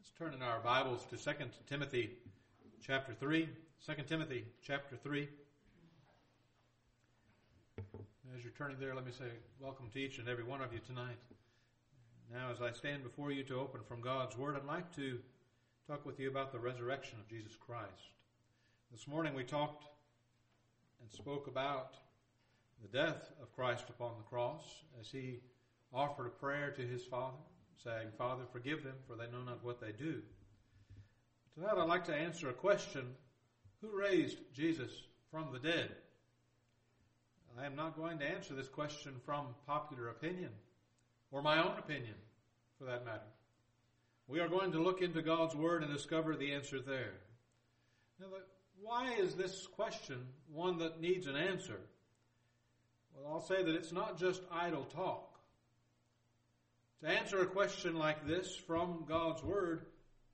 Let's turn in our Bibles to 2 Timothy chapter 3. 2 Timothy chapter 3. As you're turning there, let me say welcome to each and every one of you tonight. Now, as I stand before you to open from God's Word, I'd like to talk with you about the resurrection of Jesus Christ. This morning we talked and spoke about the death of Christ upon the cross as He offered a prayer to His Father, saying, "Father, forgive them, for they know not what they do." Tonight I'd like to answer a question: who raised Jesus from the dead? I am not going to answer this question from popular opinion, or my own opinion, for that matter. We are going to look into God's Word and discover the answer there. Now, why is this question one that needs an answer? Well, I'll say that it's not just idle talk. To answer a question like this from God's Word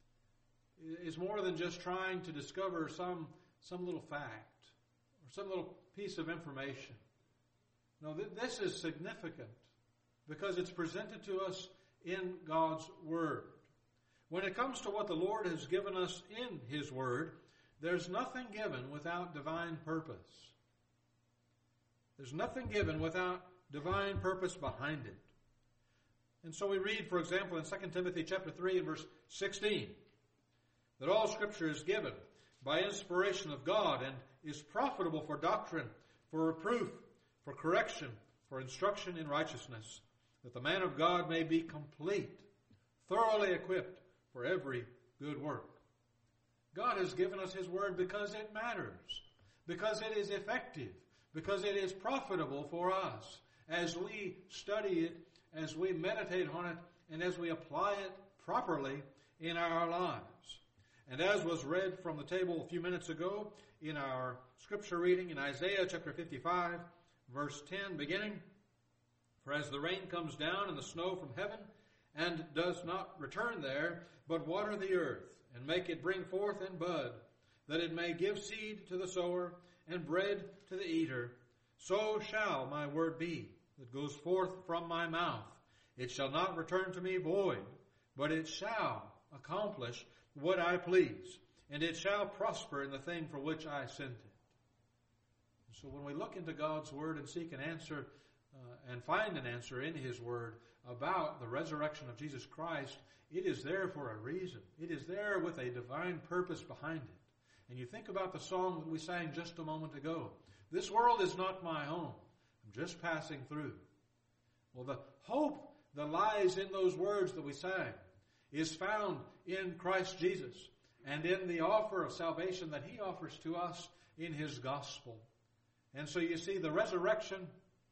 is more than just trying to discover some little fact or some little piece of information. No, this is significant because it's presented to us in God's Word. When it comes to what the Lord has given us in His Word, there's nothing given without divine purpose. There's nothing given without divine purpose behind it. And so we read, for example, in 2 Timothy chapter 3 and verse 16, that all Scripture is given by inspiration of God and is profitable for doctrine, for reproof, for correction, for instruction in righteousness, that the man of God may be complete, thoroughly equipped for every good work. God has given us His Word because it matters, because it is effective, because it is profitable for us as we study it, as we meditate on it, and as we apply it properly in our lives. And as was read from the table a few minutes ago in our scripture reading in Isaiah chapter 55, verse 10 beginning, "For as the rain comes down and the snow from heaven, and does not return there, but water the earth, and make it bring forth and bud, that it may give seed to the sower, and bread to the eater, so shall my word be that goes forth from my mouth. It shall not return to me void, but it shall accomplish what I please, and it shall prosper in the thing for which I sent it." So when we look into God's Word and seek an answer and find an answer in His Word about the resurrection of Jesus Christ, it is there for a reason. It is there with a divine purpose behind it. And you think about the song that we sang just a moment ago. "This world is not my home. I'm just passing through." Well, the hope that lies in those words that we sang is found in Christ Jesus and in the offer of salvation that He offers to us in His gospel. And so you see, the resurrection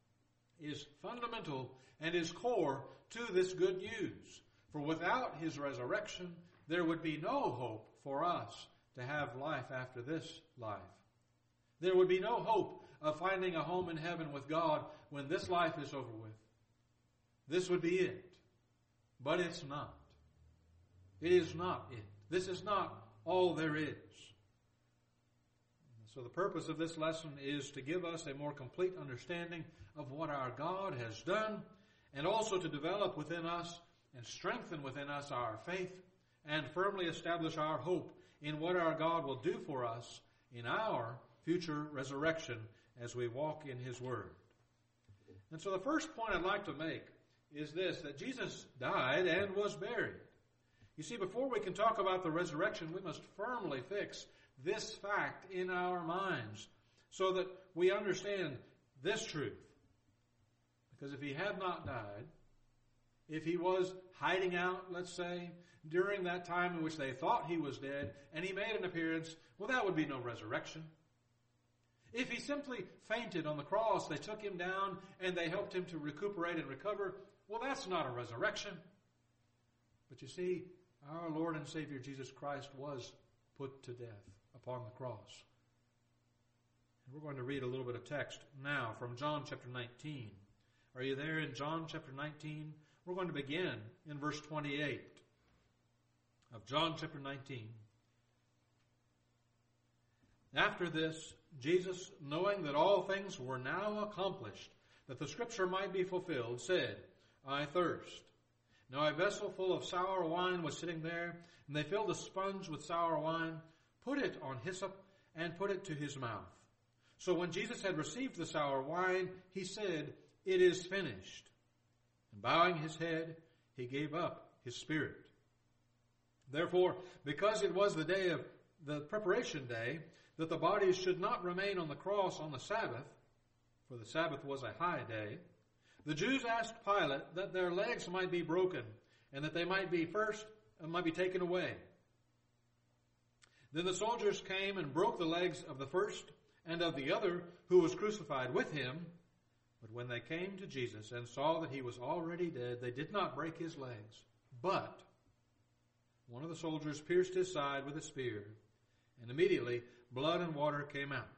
is fundamental and is core to this good news. For without His resurrection, there would be no hope for us to have life after this life. There would be no hope of finding a home in heaven with God when this life is over with. This would be it. But it's not. It is not it. This is not all there is. So the purpose of this lesson is to give us a more complete understanding of what our God has done, and also to develop within us and strengthen within us our faith and firmly establish our hope in what our God will do for us in our future resurrection as we walk in His Word. And so the first point I'd like to make is this, that Jesus died and was buried. You see, before we can talk about the resurrection, we must firmly fix this fact in our minds so that we understand this truth. Because if He had not died, if He was hiding out, let's say, during that time in which they thought He was dead, and He made an appearance, well, that would be no resurrection. If He simply fainted on the cross, they took Him down and they helped Him to recuperate and recover, well, that's not a resurrection. But you see, our Lord and Savior Jesus Christ was put to death upon the cross. And we're going to read a little bit of text now from John chapter 19. Are you there in John chapter 19? We're going to begin in verse 28 of John chapter 19. "After this, Jesus, knowing that all things were now accomplished, that the Scripture might be fulfilled, said, I thirst. Now a vessel full of sour wine was sitting there, and they filled a sponge with sour wine, put it on hyssop, and put it to his mouth. So when Jesus had received the sour wine, he said, "It is finished." And bowing his head, he gave up his spirit. Therefore, because it was the day of the preparation day, that the bodies should not remain on the cross on the Sabbath, for the Sabbath was a high day, the Jews asked Pilate that their legs might be broken, and that they might be taken away. Then the soldiers came and broke the legs of the first and of the other who was crucified with him. But when they came to Jesus and saw that he was already dead, they did not break his legs. But one of the soldiers pierced his side with a spear, and immediately blood and water came out.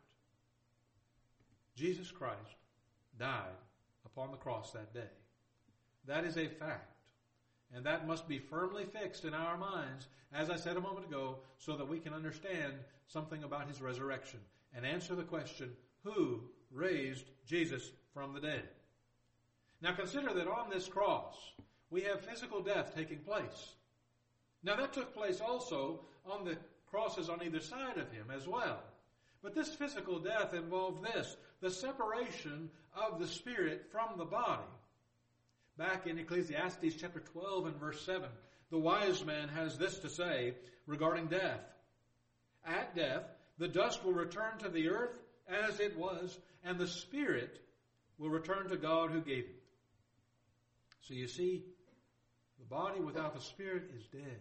Jesus Christ died upon the cross that day. That is a fact. And that must be firmly fixed in our minds, as I said a moment ago, so that we can understand something about his resurrection and answer the question, who raised Jesus from the dead? Now consider that on this cross, we have physical death taking place. Now that took place also on the crosses on either side of him as well. But this physical death involved this, the separation of the spirit from the body. Back in Ecclesiastes chapter 12 and verse 7, the wise man has this to say regarding death. At death, the dust will return to the earth as it was, and the spirit will return to God who gave it. So you see, the body without the spirit is dead.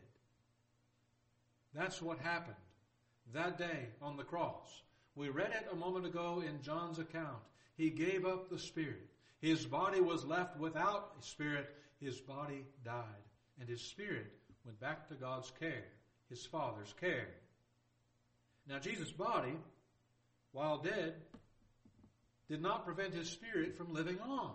That's what happened that day on the cross. We read it a moment ago in John's account. He gave up the spirit. His body was left without a spirit. His body died. And his spirit went back to God's care, his Father's care. Now Jesus' body, while dead, did not prevent his spirit from living on.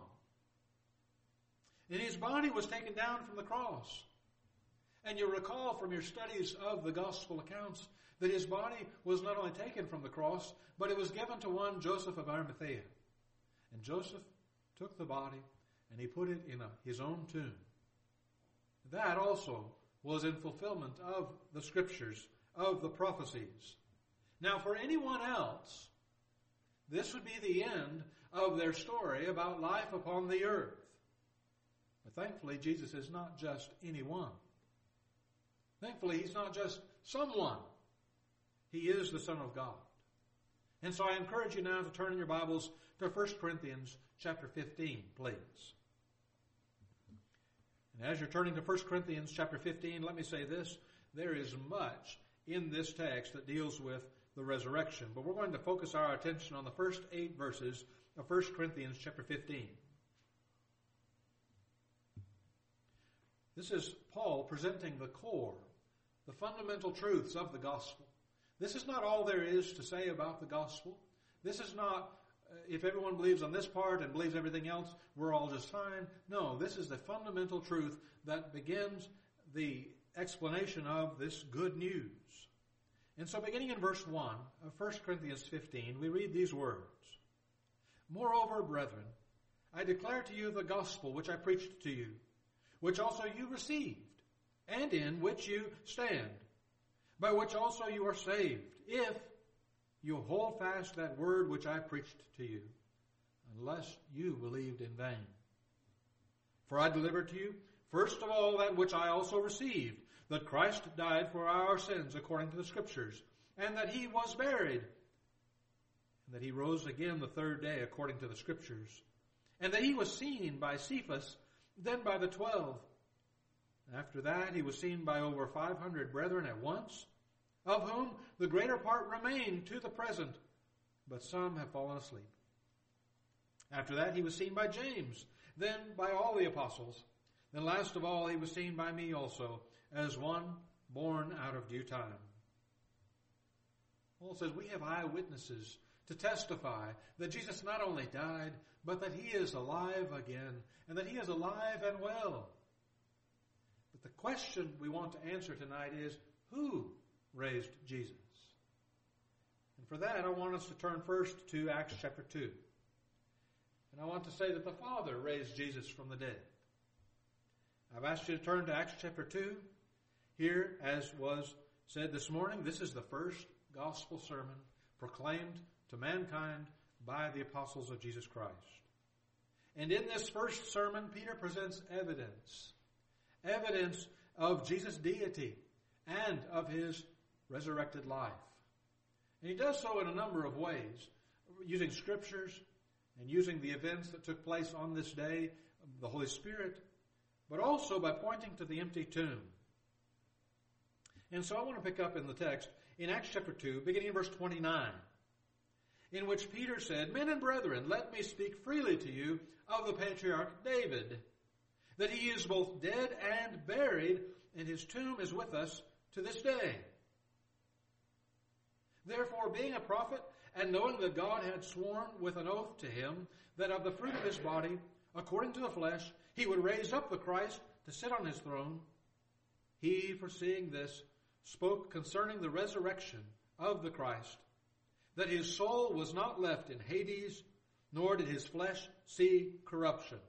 And his body was taken down from the cross. And you'll recall from your studies of the gospel accounts that his body was not only taken from the cross, but it was given to one Joseph of Arimathea. And Joseph took the body and he put it in his own tomb. That also was in fulfillment of the scriptures, of the prophecies. Now for anyone else, this would be the end of their story about life upon the earth. But thankfully, Jesus is not just anyone. Thankfully, he's not just someone. He is the Son of God. And so I encourage you now to turn in your Bibles to 1 Corinthians chapter 15, please. And as you're turning to 1 Corinthians chapter 15, let me say this. There is much in this text that deals with the resurrection. But we're going to focus our attention on the first 8 verses of 1 Corinthians chapter 15. This is Paul presenting the core, the fundamental truths of the gospel. This is not all there is to say about the gospel. This is not, if everyone believes on this part and believes everything else, we're all just fine. No, this is the fundamental truth that begins the explanation of this good news. And so beginning in verse 1 of 1 Corinthians 15, we read these words. Moreover, brethren, I declare to you the gospel which I preached to you, which also you received, and in which you stand, by which also you are saved, if you hold fast that word which I preached to you, unless you believed in vain. For I delivered to you, first of all, that which I also received, that Christ died for our sins according to the Scriptures, and that he was buried, and that he rose again the third day according to the Scriptures, and that he was seen by Cephas, then by the 12. After that he was seen by over 500 brethren at once, of whom the greater part remain to the present, but some have fallen asleep. After that he was seen by James, then by all the apostles. Then last of all he was seen by me also, as one born out of due time. Paul says we have eyewitnesses to testify that Jesus not only died, but that he is alive again, and that he is alive and well. But the question we want to answer tonight is, who raised Jesus? And for that, I want us to turn first to Acts chapter 2. And I want to say that the Father raised Jesus from the dead. I've asked you to turn to Acts chapter 2. Here, as was said this morning, this is the first gospel sermon proclaimed to mankind by the apostles of Jesus Christ. And in this first sermon, Peter presents evidence of Jesus' deity and of his resurrected life. And he does so in a number of ways, using scriptures and using the events that took place on this day, the Holy Spirit, but also by pointing to the empty tomb. And so I want to pick up in the text in Acts chapter 2, beginning in verse 29, in which Peter said, "Men and brethren, let me speak freely to you of the patriarch David, that he is both dead and buried, and his tomb is with us to this day. Therefore, being a prophet, and knowing that God had sworn with an oath to him that of the fruit of his body, according to the flesh, he would raise up the Christ to sit on his throne, he, foreseeing this, spoke concerning the resurrection of the Christ, that his soul was not left in Hades, nor did his flesh see corruption."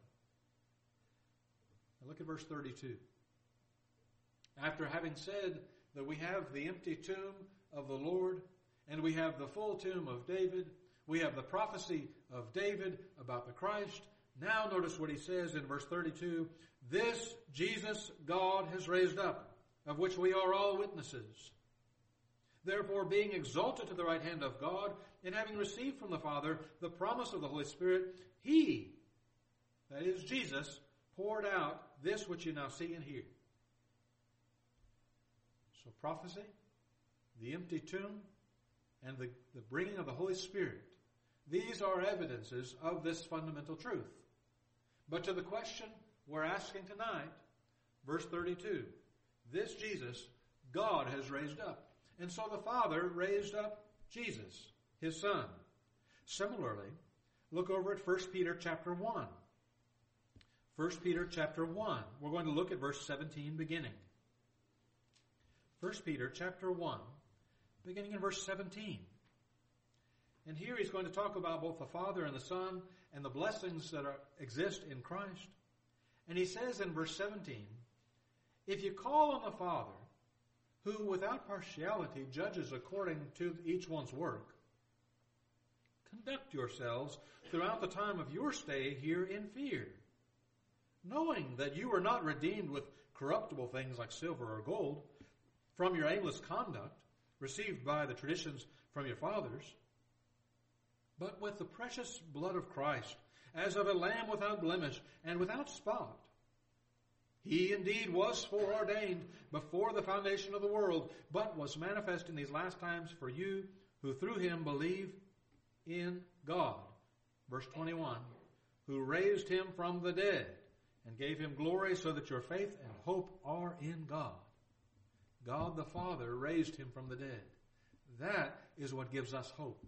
Now look at verse 32. After having said that we have the empty tomb of the Lord, and we have the full tomb of David, we have the prophecy of David about the Christ, now notice what he says in verse 32, "This Jesus God has raised up, of which we are all witnesses. Therefore, being exalted to the right hand of God, and having received from the Father the promise of the Holy Spirit, he," that is Jesus, "poured out this which you now see and hear." So prophecy, the empty tomb, and the bringing of the Holy Spirit, these are evidences of this fundamental truth. But to the question we're asking tonight, verse 32, this Jesus, God has raised up. And so the Father raised up Jesus, his Son. Similarly, look over at 1 Peter chapter 1. 1 Peter chapter 1. We're going to look at verse 17 beginning. 1 Peter chapter 1, beginning in verse 17. And here he's going to talk about both the Father and the Son and the blessings that exist in Christ. And he says in verse 17, "If you call on the Father, who without partiality judges according to each one's work, conduct yourselves throughout the time of your stay here in fear, knowing that you are not redeemed with corruptible things like silver or gold from your aimless conduct received by the traditions from your fathers, but with the precious blood of Christ, as of a lamb without blemish and without spot. He indeed was foreordained before the foundation of the world, but was manifest in these last times for you who through him believe in God." Verse 21, "Who raised him from the dead and gave him glory, so that your faith and hope are in God." God the Father raised him from the dead. That is what gives us hope.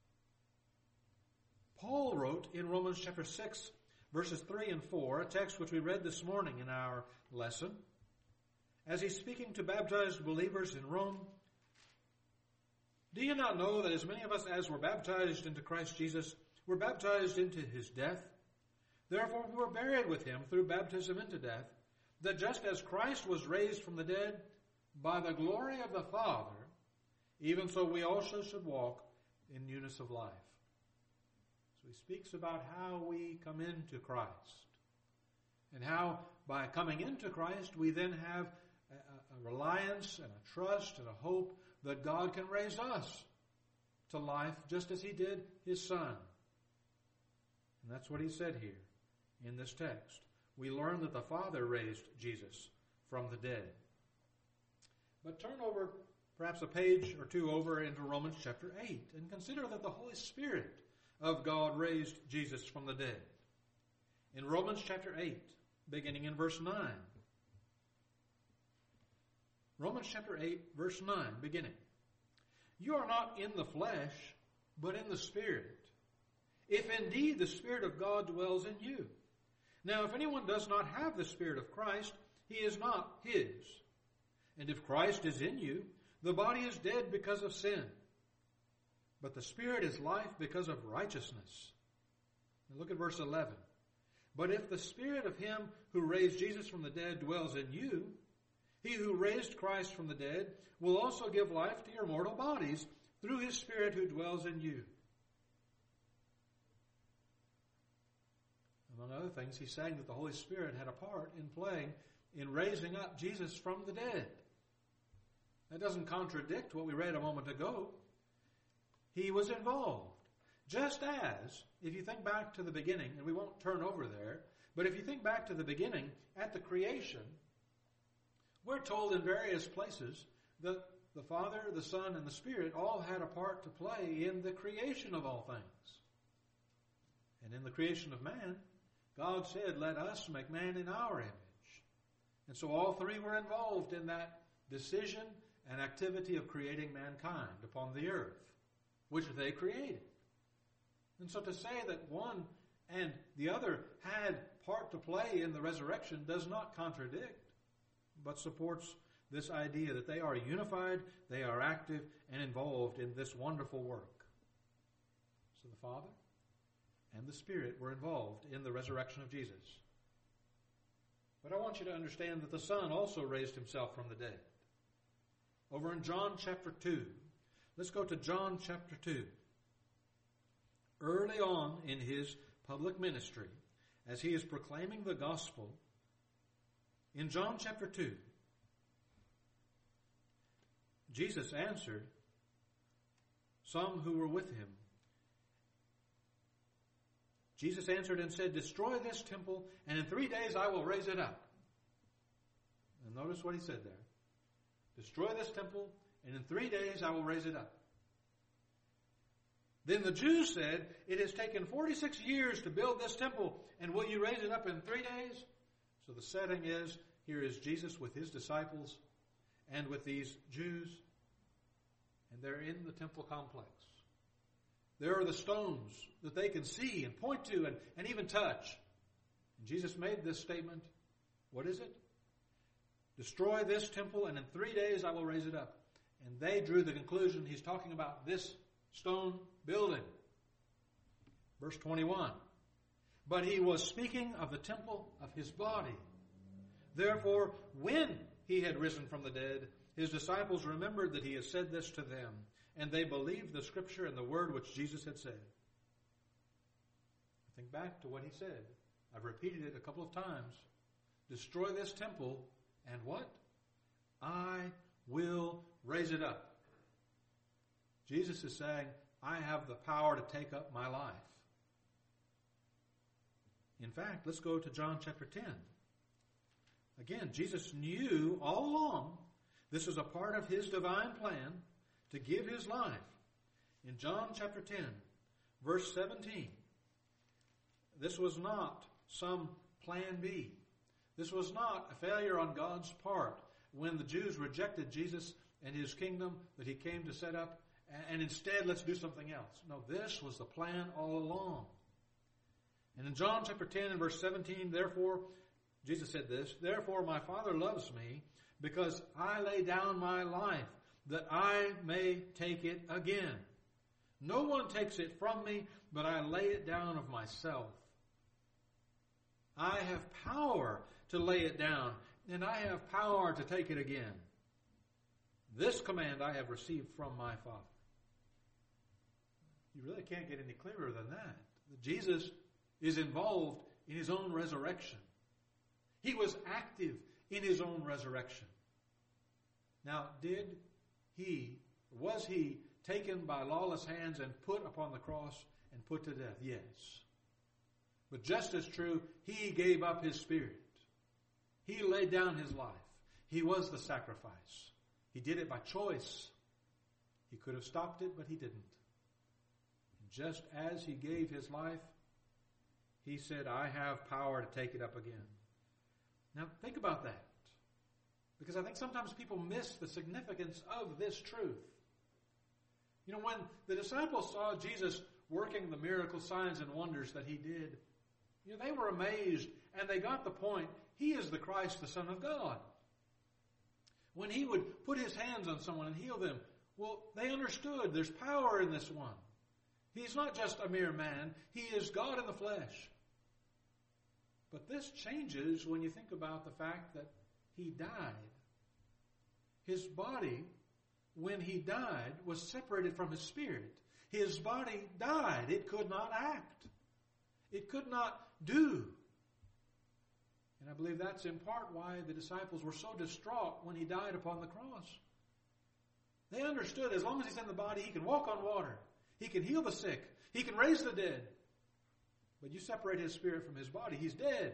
Paul wrote in Romans chapter 6, verses 3 and 4, a text which we read this morning in our lesson, as he's speaking to baptized believers in Rome, "Do you not know that as many of us as were baptized into Christ Jesus were baptized into his death? Therefore we were buried with him through baptism into death, that just as Christ was raised from the dead by the glory of the Father, even so we also should walk in newness of life." So he speaks about how we come into Christ, and how by coming into Christ we then have a reliance and a trust and a hope that God can raise us to life just as he did his Son. And that's what he said here in this text. We learn that the Father raised Jesus from the dead. But turn over perhaps a page or two over into Romans chapter 8 and consider that the Holy Spirit of God raised Jesus from the dead. In Romans chapter 8, beginning in verse 9. Romans chapter 8, verse 9, beginning. "You are not in the flesh, but in the Spirit, if indeed the Spirit of God dwells in you. Now if anyone does not have the Spirit of Christ, he is not his. And if Christ is in you, the body is dead because of sin, but the Spirit is life because of righteousness." And look at verse 11. But if the Spirit of him who raised Jesus from the dead dwells in you, he who raised Christ from the dead will also give life to your mortal bodies through his Spirit who dwells in you. Among other things, he's saying that the Holy Spirit had a part in playing in raising up Jesus from the dead. That doesn't contradict what we read a moment ago. He was involved. Just as, if you think back to the beginning, and we won't turn over there, but if you think back to the beginning, at the creation, we're told in various places that the Father, the Son, and the Spirit all had a part to play in the creation of all things. And in the creation of man, God said, let us make man in our image. And so all three were involved in that decision and activity of creating mankind upon the earth, which they created. And so to say that one and the other had part to play in the resurrection does not contradict, but supports this idea that they are unified, they are active, and involved in this wonderful work. So the Father and the Spirit were involved in the resurrection of Jesus. But I want you to understand that the Son also raised himself from the dead. Over in John chapter 2, let's go to John chapter 2. Early on in his public ministry, as he is proclaiming the gospel, in John chapter 2, Jesus answered some who were with him. Jesus answered and said, destroy this temple, and in 3 days I will raise it up. And notice what he said there. Destroy this temple, and in 3 days I will raise it up. Then the Jews said, it has taken 46 years to build this temple, and will you raise it up in 3 days? So the setting is, here is Jesus with his disciples and with these Jews, and they're in the temple complex. There are the stones that they can see and point to and even touch. And Jesus made this statement. What is it? Destroy this temple, and in 3 days I will raise it up. And they drew the conclusion he's talking about this stone building. Verse 21. But he was speaking of the temple of his body. Therefore, when he had risen from the dead, his disciples remembered that he had said this to them, and they believed the scripture and the word which Jesus had said. Think back to what he said. I've repeated it a couple of times. Destroy this temple, and what? I will raise it up. Jesus is saying, I have the power to take up my life. In fact, let's go to John chapter 10. Again, Jesus knew all along this was a part of his divine plan to give his life. In John chapter 10, verse 17, this was not some plan B. This was not a failure on God's part when the Jews rejected Jesus and his kingdom that he came to set up, and instead let's do something else. No, this was the plan all along. And in John chapter 10 and verse 17, therefore, Jesus said this, therefore my Father loves me because I lay down my life that I may take it again. No one takes it from me, but I lay it down of myself. I have power to lay it down, and I have power to take it again. This command I have received from my Father. You really can't get any clearer than that. Jesus is involved in his own resurrection. He was active in his own resurrection. Now, was he taken by lawless hands and put upon the cross and put to death? Yes. But just as true, he gave up his spirit. He laid down his life. He was the sacrifice. He did it by choice. He could have stopped it, but he didn't. And just as he gave his life, he said, I have power to take it up again. Now, think about that. Because I think sometimes people miss the significance of this truth. You know, when the disciples saw Jesus working the miracle signs and wonders that he did, you know, they were amazed and they got the point. He is the Christ, the Son of God. When he would put his hands on someone and heal them, well, they understood there's power in this one. He's not just a mere man. He is God in the flesh. But this changes when you think about the fact that he died. His body, when he died, was separated from his spirit. His body died. It could not act. It could not do. And I believe that's in part why the disciples were so distraught when he died upon the cross. They understood as long as he's in the body, he can walk on water. He can heal the sick. He can raise the dead. But you separate his spirit from his body, he's dead.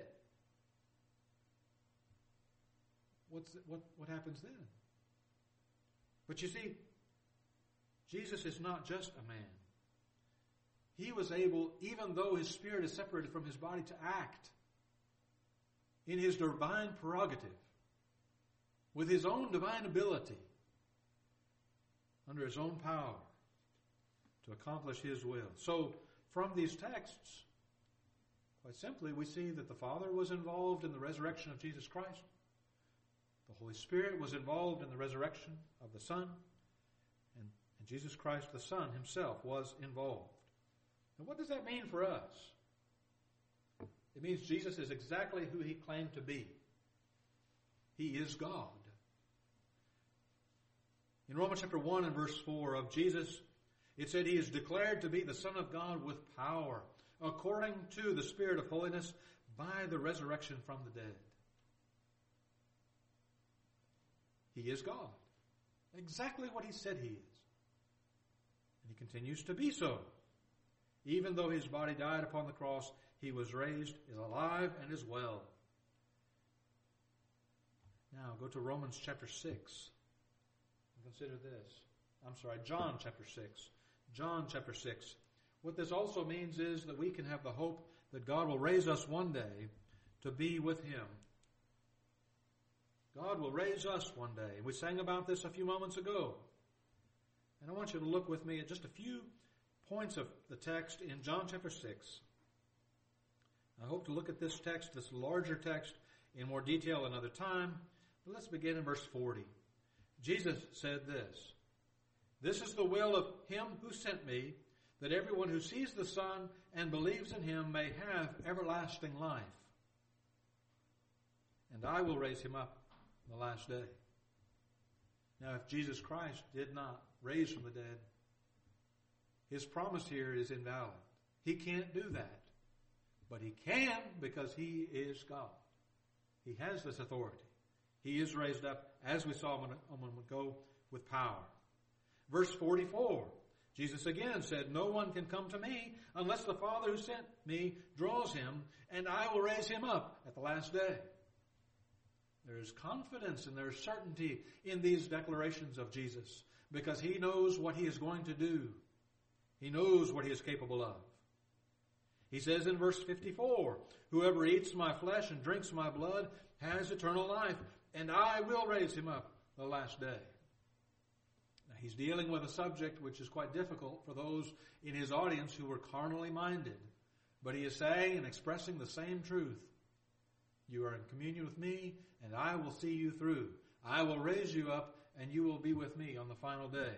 What happens then? But you see, Jesus is not just a man. He was able, even though his spirit is separated from his body, to act in his divine prerogative, with his own divine ability, under his own power, to accomplish his will. So, from these texts, quite simply, we see that the Father was involved in the resurrection of Jesus Christ. The Holy Spirit was involved in the resurrection of the Son. And Jesus Christ, the Son himself, was involved. And what does that mean for us? It means Jesus is exactly who he claimed to be. He is God. In Romans chapter 1 and verse 4 of Jesus, it said he is declared to be the Son of God with power, according to the Spirit of holiness, by the resurrection from the dead. He is God. Exactly what he said he is. And he continues to be so. Even though his body died upon the cross, he was raised, is alive, and is well. Now, go to Romans chapter 6. And consider this. John chapter 6. John chapter 6. What this also means is that we can have the hope that God will raise us one day to be with him. God will raise us one day. And we sang about this a few moments ago. And I want you to look with me at just a few points of the text in John chapter 6. I hope to look at this text, this larger text, in more detail another time. But let's begin in verse 40. Jesus said this, "This is the will of him who sent me, that everyone who sees the Son and believes in him may have everlasting life. And I will raise him up on the last day." Now, if Jesus Christ did not raise from the dead, his promise here is invalid. He can't do that. But he can because he is God. He has this authority. He is raised up, as we saw a moment ago, with power. Verse 44, Jesus again said, "No one can come to me unless the Father who sent me draws him, and I will raise him up at the last day." There is confidence and there is certainty in these declarations of Jesus because he knows what he is going to do. He knows what he is capable of. He says in verse 54, "Whoever eats my flesh and drinks my blood has eternal life, and I will raise him up the last day." Now, he's dealing with a subject which is quite difficult for those in his audience who were carnally minded. But he is saying and expressing the same truth. You are in communion with me, and I will see you through. I will raise you up, and you will be with me on the final day.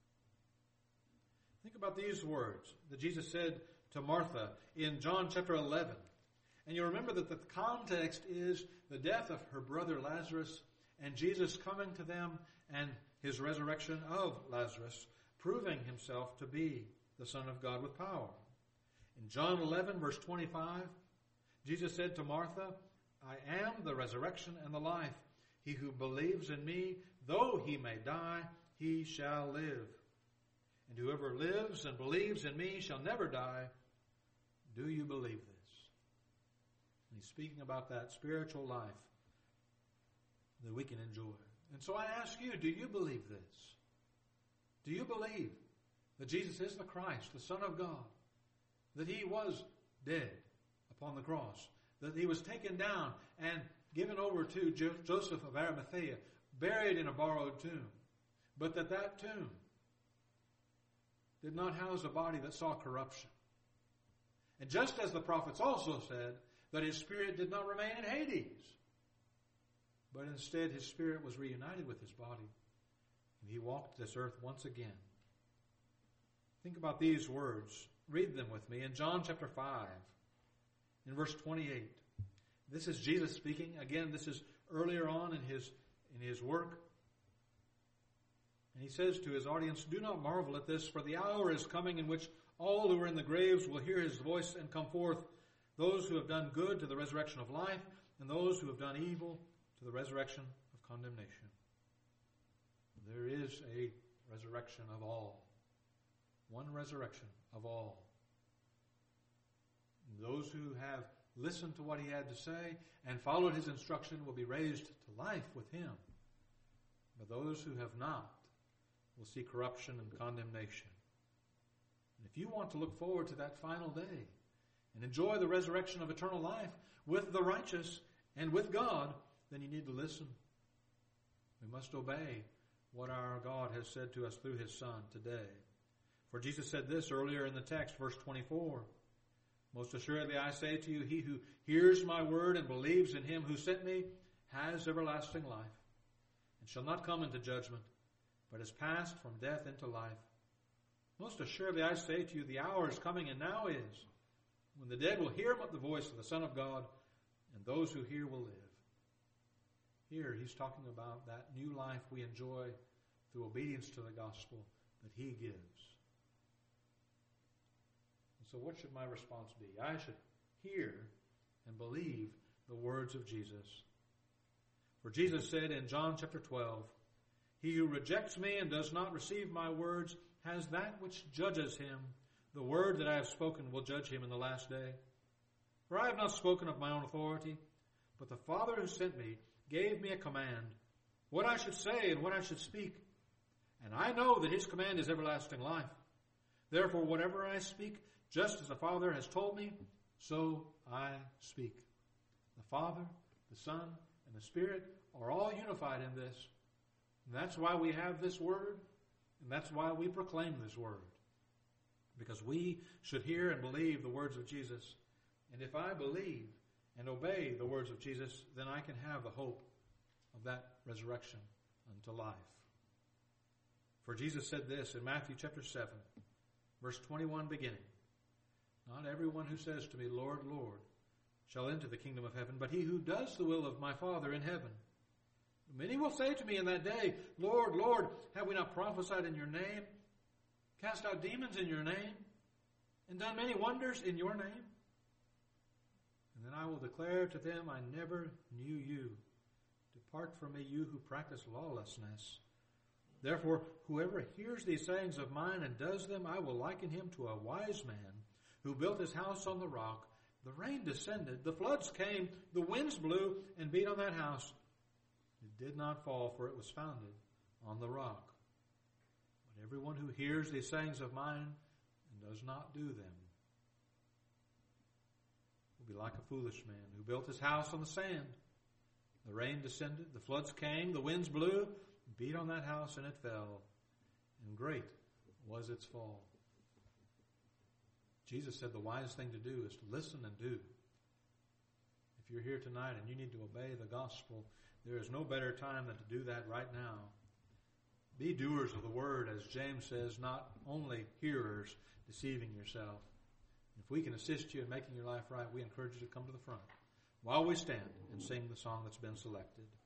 Think about these words that Jesus said to Martha in John chapter 11. And you remember that the context is the death of her brother Lazarus and Jesus coming to them and his resurrection of Lazarus, proving himself to be the Son of God with power. In John 11 verse 25, Jesus said to Martha, "I am the resurrection and the life. He who believes in me, though he may die, he shall live. And whoever lives and believes in me shall never die. Do you believe this?" And he's speaking about that spiritual life that we can enjoy. And so I ask you, do you believe this? Do you believe that Jesus is the Christ, the Son of God, that he was dead upon the cross, that he was taken down and given over to Joseph of Arimathea, buried in a borrowed tomb, but that tomb did not house a body that saw corruption? And just as the prophets also said that his spirit did not remain in Hades, but instead his spirit was reunited with his body, and he walked this earth once again. Think about these words. Read them with me in John chapter 5, in verse 28. This is Jesus speaking. Again, this is earlier on in his work. And he says to his audience, "Do not marvel at this, for the hour is coming in which all who are in the graves will hear his voice and come forth, those who have done good to the resurrection of life, and those who have done evil to the resurrection of condemnation." There is a resurrection of all. One resurrection of all. Those who have listened to what he had to say and followed his instruction will be raised to life with him. But those who have not will see corruption and condemnation. And if you want to look forward to that final day and enjoy the resurrection of eternal life with the righteous and with God, then you need to listen. We must obey what our God has said to us through his Son today. For Jesus said this earlier in the text, verse 24. "Most assuredly I say to you, he who hears my word and believes in him who sent me has everlasting life, and shall not come into judgment, but is passed from death into life. Most assuredly I say to you, the hour is coming, and now is, when the dead will hear the voice of the Son of God, and those who hear will live." Here he's talking about that new life we enjoy through obedience to the gospel that he gives. And so what should my response be? I should hear and believe the words of Jesus. For Jesus said in John chapter 12, "He who rejects me and does not receive my words has that which judges him. The word that I have spoken will judge him in the last day. For I have not spoken of my own authority, but the Father who sent me gave me a command, what I should say and what I should speak. And I know that his command is everlasting life. Therefore, whatever I speak, just as the Father has told me, so I speak." The Father, the Son, and the Spirit are all unified in this. And that's why we have this word, and that's why we proclaim this word. Because we should hear and believe the words of Jesus. And if I believe and obey the words of Jesus, then I can have the hope of that resurrection unto life. For Jesus said this in Matthew chapter 7, verse 21 beginning, "Not everyone who says to me, Lord, Lord, shall enter the kingdom of heaven, but he who does the will of my Father in heaven. Many will say to me in that day, Lord, Lord, have we not prophesied in your name, cast out demons in your name, and done many wonders in your name? And then I will declare to them, I never knew you. Depart from me, you who practice lawlessness. Therefore, whoever hears these sayings of mine and does them, I will liken him to a wise man who built his house on the rock. The rain descended, the floods came, the winds blew and beat on that house. It did not fall, for it was founded on the rock. But everyone who hears these sayings of mine and does not do them will be like a foolish man who built his house on the sand. The rain descended, the floods came, the winds blew, beat on that house, and it fell. And great was its fall. Jesus said the wise thing to do is to listen and do. If you're here tonight and you need to obey the gospel, there is no better time than to do that right now. Be doers of the word, as James says, not only hearers, deceiving yourself. If we can assist you in making your life right, we encourage you to come to the front while we stand and sing the song that's been selected.